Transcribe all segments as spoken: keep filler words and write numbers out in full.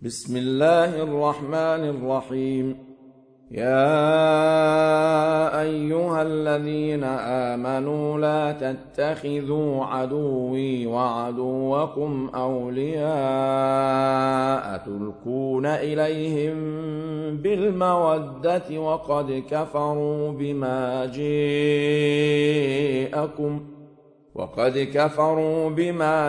بسم الله الرحمن الرحيم. يا أيها الذين آمنوا لا تتخذوا عدوي وعدوكم أولياء تلقون إليهم بالمودة وقد كفروا بما جاءكم وقد كفروا بما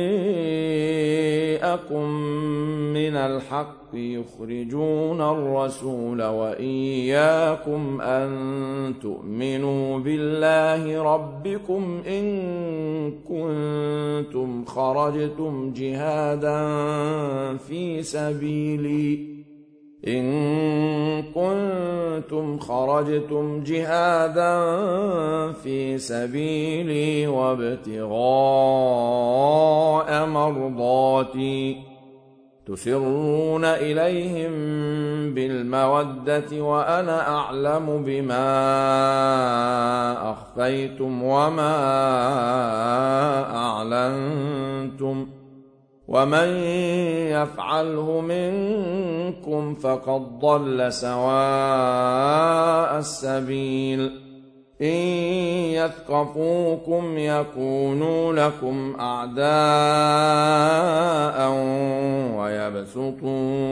جاءكم من الحق يخرجون الرسول وإياكم أن تؤمنوا بالله ربكم إن كنتم خرجتم جهادا في سبيلي إن كنتم خرجتم جهادا في سبيلي وابتغاء مرضاتي تسرون إليهم بالمودة وأنا أعلم بما أخفيتم وما أعلنتم ومن يفعله منكم فقد ضل سواء السبيل إن يثقفوكم يكونوا لكم أعداء ويبسطوا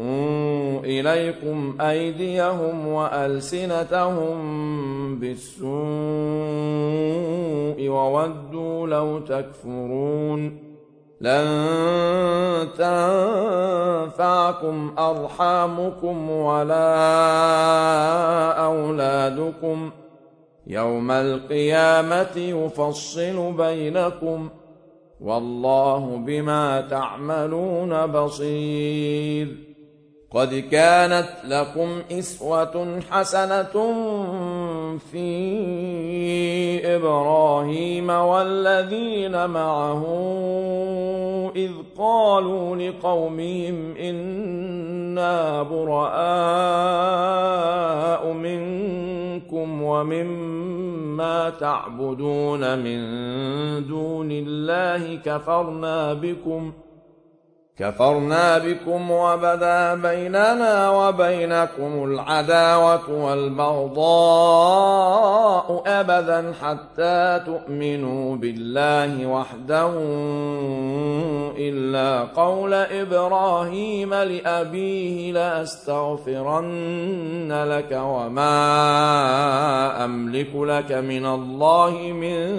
إليكم أيديهم وألسنتهم بالسوء وودوا لو تكفرون لن تنفعكم أرحامكم ولا أولادكم يوم القيامة يفصل بينكم والله بما تعملون بصير. قد كانت لكم إسوة حسنة في إبراهيم والذين معه إذ قالوا لقومهم إنا براء منكم ومما تعبدون من دون الله كفرنا بكم كفرنا بكم وبدا بيننا وبينكم العداوة والبغضاء أبدا حتى تؤمنوا بالله وحده إلا قول إبراهيم لأبيه لأستغفرن لك وما أملك لك من الله من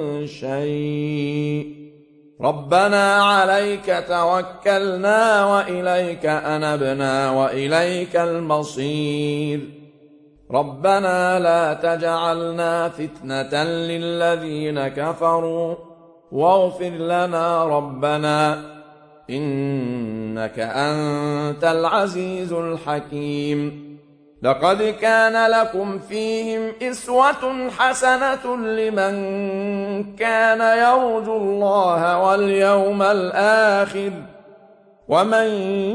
شيء ربنا عليك توكلنا وإليك أنبنا وإليك المصير ربنا لا تجعلنا فتنة للذين كفروا واغفر لنا ربنا إنك أنت العزيز الحكيم. لقد كان لكم فيهم إسوة حسنة لمن كان يرجو الله واليوم الآخر ومن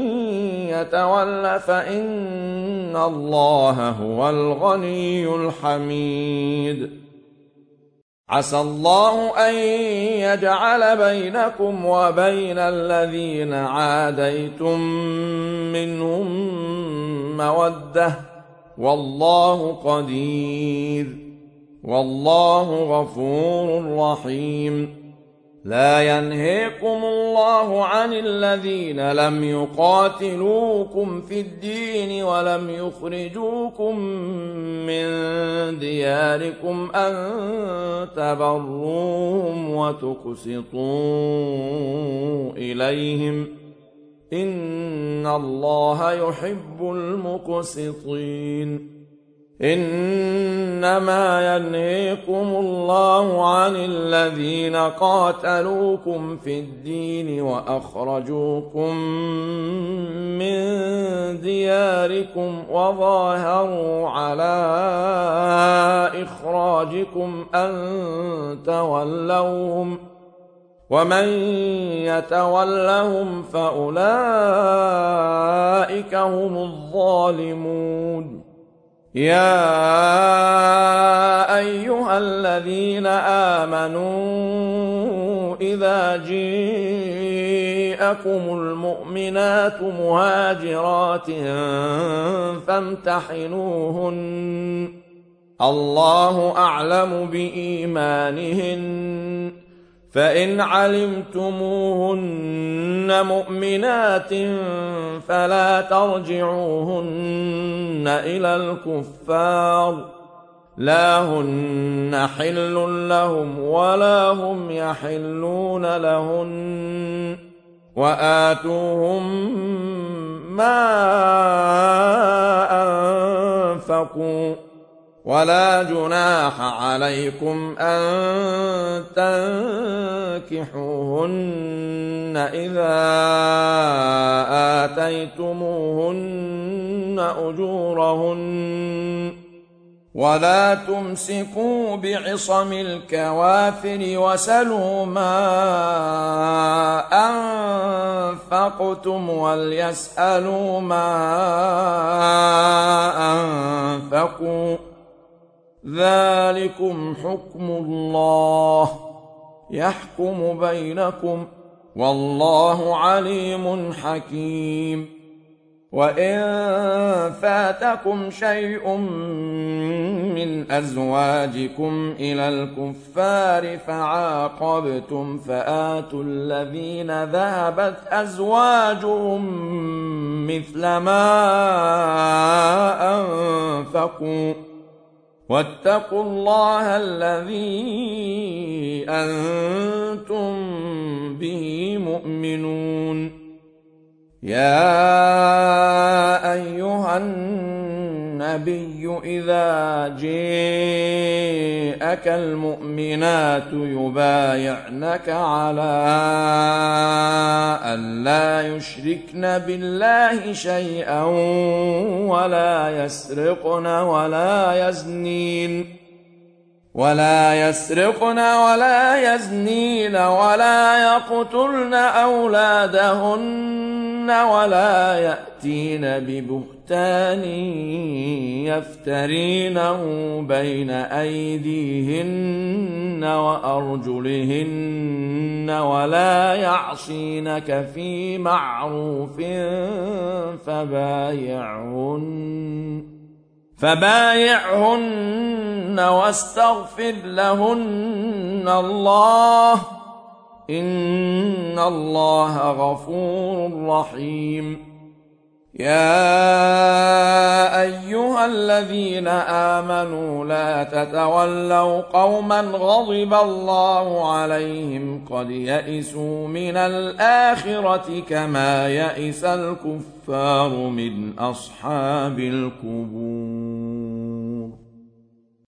يتول فإن الله هو الغني الحميد. عسى الله أن يجعل بينكم وبين الذين عاديتم منهم مودة والله قدير والله غفور رحيم. لا ينهيكم الله عن الذين لم يقاتلوكم في الدين ولم يخرجوكم من دياركم أن تبروهم وتقسطوا إليهم إن الله يحب المقسطين. إنما ينهيكم الله عن الذين قاتلوكم في الدين وأخرجوكم من دياركم وظاهروا على إخراجكم أن تولوهم ومن يتولهم فأولئك هم الظالمون. يا أيها الذين آمنوا إذا جاءكم جاءكم المؤمنات مهاجرات فامتحنوهن الله أعلم بإيمانهن فإن علمتموهن مؤمنات فلا ترجعوهن إلى الكفار لا هن حل لهم ولا هم يحلون لهن وآتوهم ما أنفقوا ولا جناح عليكم أن تنكحوهن إذا آتيتموهن أجورهن ولا تمسكوا بعصم الكوافر وسلوا ما أنفقتم وليسألوا ما أنفقوا ذلكم حكم الله يحكم بينكم والله عليم حكيم وإن فاتكم شيء من أزواجكم إلى الكفار فعاقبتم فآتوا الذين ذهبت أزواجهم مثل ما أنفقوا واتقوا الله الذي أنتم به مؤمنون يا أيها النبي إذا جاءك المؤمنات يبايعنك على أن لا يشركن بالله شيئا ولا يسرقن ولا يزنين ولا يسرقن ولا يزنين ولا يقتلن أولادهن ولا يأتين ببهتان يفترينه بين أيديهن وأرجلهن ولا يعصينك في معروف فبايعهن فبايعهن واستغفر لهن الله إن الله غفور رحيم يا أيها الذين آمنوا لا تتولوا قوما غضب الله عليهم قد يئسوا من الآخرة كما يئس الكفار من أصحاب القبور